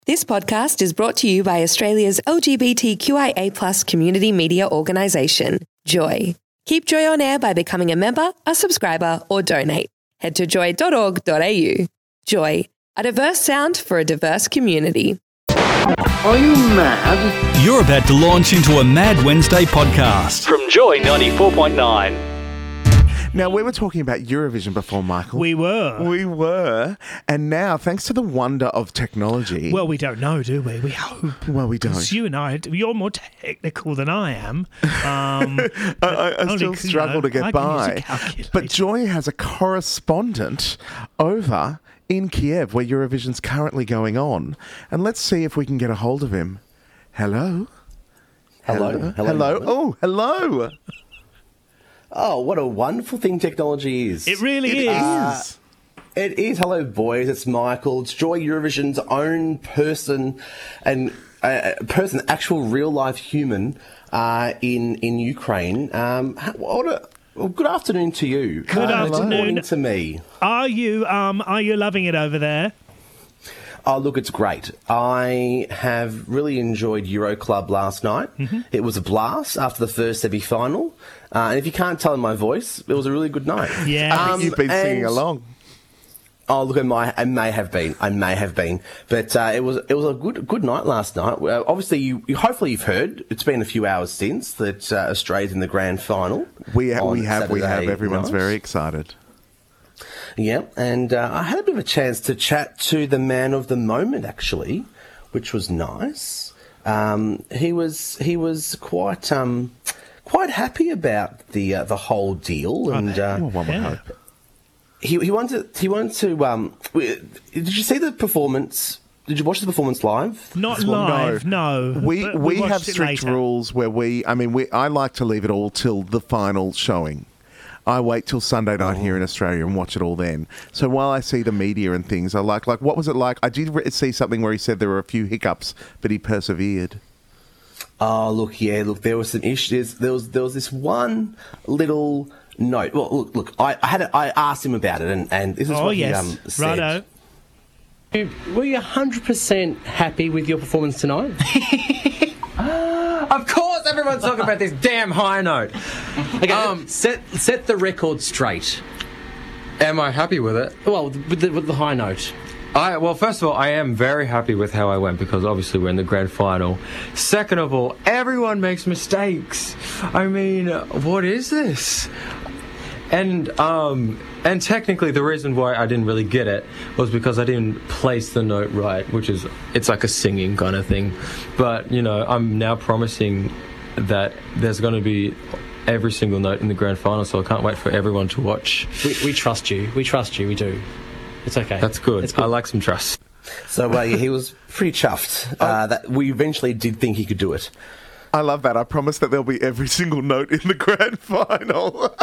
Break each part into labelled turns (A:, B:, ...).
A: This podcast is brought to you by Australia's LGBTQIA+ community media organisation, Joy. Keep Joy on air by becoming a member, a subscriber, or donate. Head to joy.org.au. Joy, a diverse sound for a diverse community.
B: Are you mad?
C: You're about to launch into a Mad Wednesday podcast from Joy 94.9.
D: Now, we were talking about Eurovision before, Michael.
E: We were.
D: And now, thanks to the wonder of technology...
E: Well, we don't know, do we? We hope.
D: Well, we don't.
E: Because you and I, you're more technical than I am.
D: I still struggle to get by. But Joy has a correspondent over in Kiev, where Eurovision's currently going on. And let's see if we can get a hold of him. Hello?
F: Hello.
D: Oh, hello.
F: Oh, what a wonderful thing technology is.
E: It really is.
F: It is. Hello, boys. It's Michael. It's Joy Eurovision's own person and actual real-life human in Ukraine. Good afternoon to you.
E: Good afternoon.
F: Good morning to me.
E: Are you loving it over there?
F: Oh, look, it's great. I have really enjoyed Euroclub last night. Mm-hmm. It was a blast after the first semi-final. And if you can't tell in my voice, it was a really good night.
E: Yeah.
D: You've been singing along.
F: Oh, look, I may have been. But it was a good night last night. Obviously, hopefully you've heard. It's been a few hours since that Australia's in the grand final.
D: We have. Everyone's very excited.
F: Yeah, and I had a bit of a chance to chat to the man of the moment, actually, which was nice. He was quite happy about the whole deal, and
D: one would hope.
F: He wanted to. Did you see the performance? Did you watch the performance live?
E: Not live, no.
D: We have strict rules where I like to leave it all till the final showing. I wait till Sunday night here in Australia and watch it all then. So while I see the media and things, I like what was it like? I did see something where he said there were a few hiccups, but he persevered.
F: Oh, look, there were some issues. There was this one little note. Well, look, I asked him about it, and this is what he said.
E: Righto.
G: Were you 100% happy with your performance tonight?
H: Of course, everyone's talking about this damn high note.
G: Okay, set the record straight.
H: Am I happy with it?
G: Well, with the high note.
H: Well, first of all, I am very happy with how I went because obviously we're in the grand final. Second of all, everyone makes mistakes. I mean, what is this? And technically the reason why I didn't really get it was because I didn't place the note right, it's like a singing kind of thing. But, I'm now promising that there's going to be every single note in the grand final, so I can't wait for everyone to watch.
G: We trust you. We trust you. We do. It's okay.
H: That's good. I like some trust.
F: So he was pretty chuffed that we eventually did think he could do it.
D: I love that. I promise that there'll be every single note in the grand final.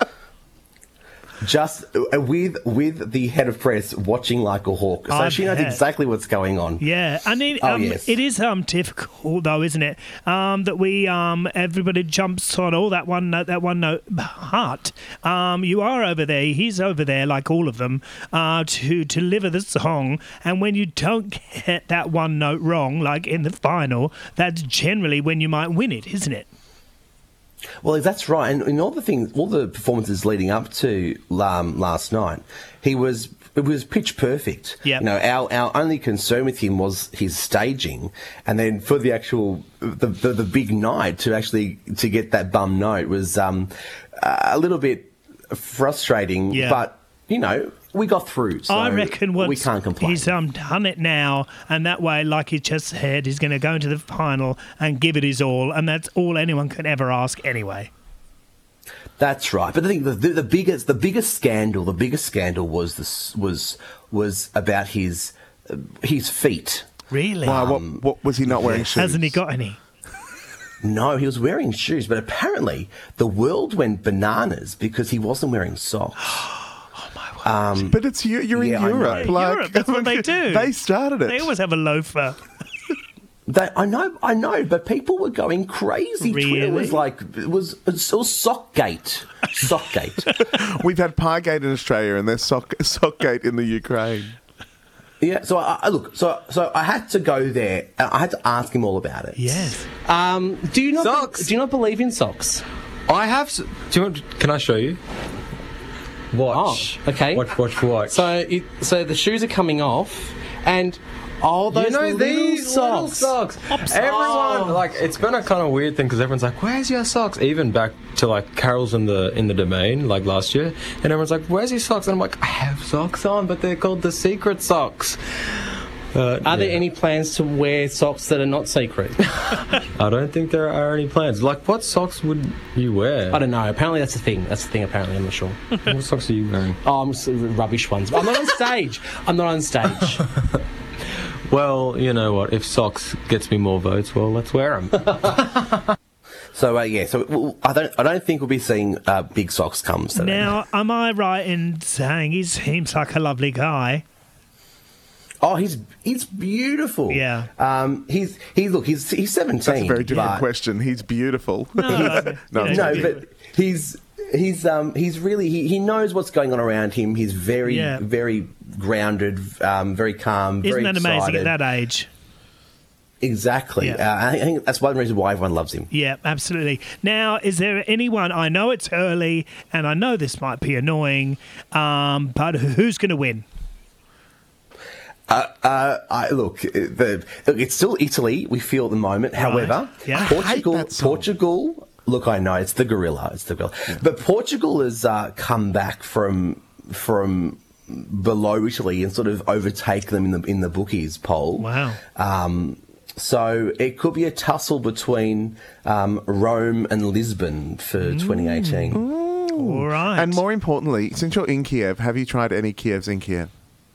F: Just with the head of press watching like a hawk, so she knows exactly what's going on.
E: Yeah, and
F: yes.
E: It is difficult though, isn't it? That we everybody jumps on that one note. But you are over there. He's over there, like all of them, to deliver the song. And when you don't get that one note wrong, like in the final, that's generally when you might win it, isn't it?
F: Well, that's right, and in all the performances leading up to last night, it was pitch perfect.
E: Yep.
F: Our only concern with him was his staging, and then for the actual the big night to get that bum note was a little bit frustrating.
E: Yeah.
F: But we got through. So
E: I reckon
F: we can't complain.
E: He's done it now, and that way, like he just said, he's going to go into the final and give it his all, and that's all anyone can ever ask anyway.
F: That's right. But I think the biggest scandal was about his feet.
E: Really?
D: Why? What was he not wearing shoes?
E: Hasn't he got any?
F: No, he was wearing shoes, but apparently the world went bananas because he wasn't wearing socks.
D: But it's you're in Europe.
E: Europe, that's what they do.
D: They started it.
E: They always have a loafer.
F: I know, but people were going crazy.
E: Really?
F: It was Sockgate. Sockgate.
D: We've had Piegate in Australia and there's Sockgate in the Ukraine.
F: Yeah, so I look, so I had to go there. I had to ask him all about it.
E: Yes.
G: Do you not
H: Socks.
G: Do you not believe in socks?
H: I have. Can I show you? Watch.
G: Oh, okay.
H: Watch.
G: So the shoes are coming off, and those little
H: these
G: socks.
H: little socks. Everyone, it's been a kind of weird thing because everyone's like, "Where's your socks?" Even back to Carol's in the Domain last year, and everyone's like, "Where's your socks?" And I'm like, "I have socks on, but they're called the secret socks."
G: Are there any plans to wear socks that are not secret?
H: I don't think there are any plans. What socks would you wear?
G: I don't know. Apparently that's a thing. Apparently, I'm not sure.
H: What socks are you wearing?
G: Oh, I'm rubbish ones. I'm not on stage.
H: Well, you know what? If socks gets me more votes, well, let's wear them.
F: So I don't think we'll be seeing big socks come. So
E: Now, am I right in saying he seems like a lovely guy?
F: Oh, he's beautiful.
E: Yeah.
F: He's 17.
D: That's a very different
F: but-
D: question. He's beautiful.
E: No,
F: but he's really he knows what's going on around him. He's very very grounded, very calm.
E: Isn't
F: very
E: that amazing
F: excited.
E: at that age?
F: Exactly.
E: Yeah.
F: I think that's one reason why everyone loves him.
E: Yeah, absolutely. Now, is there anyone? I know it's early, and I know this might be annoying, but who's going to win?
F: Look, it's still Italy. We feel at the moment.
E: Right.
F: However,
E: Yeah.
F: Portugal. Look, I know it's the gorilla. Yeah. But Portugal has come back from below Italy and sort of overtake them in the bookies poll.
E: Wow.
F: So it could be a tussle between Rome and Lisbon for 2018.
E: All right.
D: And more importantly, since you're in Kiev, have you tried any Kievs in Kiev?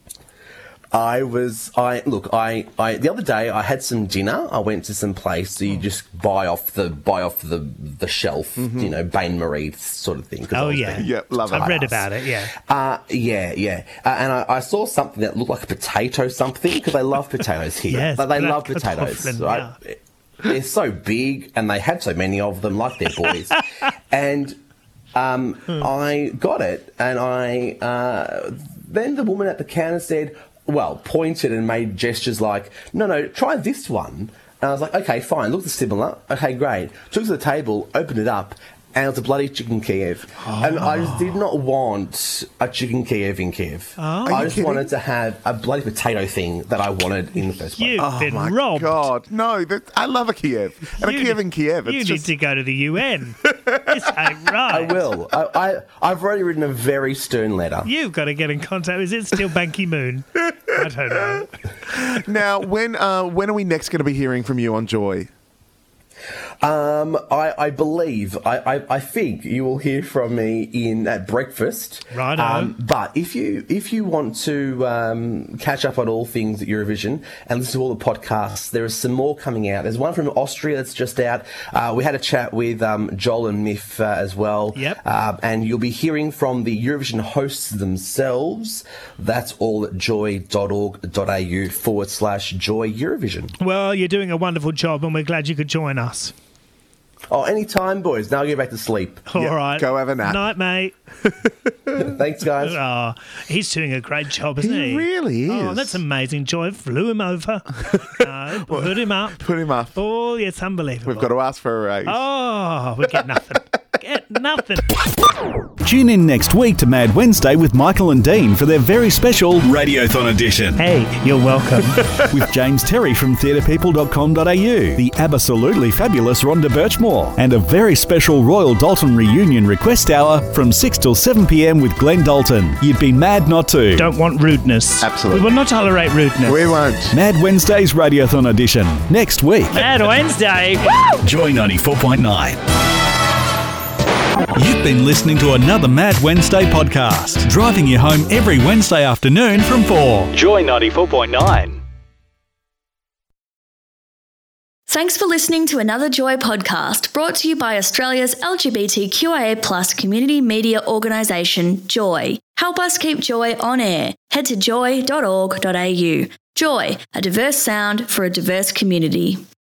F: The other day I had some dinner. I went to some place that you just buy off the shelf, Bain Marie sort of thing.
E: Oh yeah,
D: love it.
E: I've read about it. Yeah,
F: and I saw something that looked like a potato something because they love potatoes here.
E: Yes,
F: they love potatoes.
E: Kartoffeln, yeah.
F: They're so big and they have so many of them, like their boys. And I got it, and then the woman at the counter said, pointed and made gestures like, no, try this one. And I was like, okay, fine, looks similar. Okay, great. Took it to the table, opened it up, and it was a bloody chicken Kiev. Oh. And I just did not want a chicken Kiev in Kiev.
E: Oh.
F: I just wanted to have a bloody potato thing that I wanted in the first place.
E: You've been
D: my
E: robbed.
D: God, no! I love a Kiev and a Kiev in Kiev.
E: You need to go to the UN. This ain't right.
F: I will. I've already written a very stern letter.
E: You've got to get in contact. Is it still Ban Ki-moon? I don't know.
D: Now, when are we next going to be hearing from you on Joy?
F: I believe, I think you will hear from me at breakfast.
E: Right.
F: But if you want to catch up on all things at Eurovision and listen to all the podcasts, there is some more coming out. There's one from Austria that's just out. We had a chat with Joel and Miff as well.
E: Yep.
F: And you'll be hearing from the Eurovision hosts themselves. That's all at joy.org.au/Joy Eurovision.
E: Well, you're doing a wonderful job, and we're glad you could join us.
F: Oh, anytime, boys. Now I'll get back to sleep.
E: All right.
D: Go have a nap.
E: Night, mate.
F: Thanks, guys.
E: Oh, he's doing a great job, isn't he?
D: He really is.
E: Oh, that's amazing. Joy flew him over. Put him up.
D: Put him up.
E: Oh, it's unbelievable.
D: We've got to ask for a raise.
E: Oh, we get nothing. Get nothing.
C: Tune in next week to Mad Wednesday with Michael and Dean for their very special Radiothon edition.
E: Hey, you're welcome.
C: With James Terry from theatrepeople.com.au, the absolutely fabulous Rhonda Birchmore, and a very special Royal Dalton reunion request hour from 6 till 7 p.m. with Glenn Dalton. You'd be mad not to.
E: Don't want rudeness.
D: Absolutely.
E: We will not tolerate rudeness.
D: We won't.
C: Mad Wednesday's Radiothon edition next week.
E: Mad Wednesday. Woo!
C: Joy 94.9. You've been listening to another Mad Wednesday podcast, driving you home every Wednesday afternoon from 4.
I: Joy 94.9.
J: Thanks for listening to another Joy podcast brought to you by Australia's LGBTQIA+ community media organisation, Joy. Help us keep Joy on air. Head to joy.org.au. Joy, a diverse sound for a diverse community.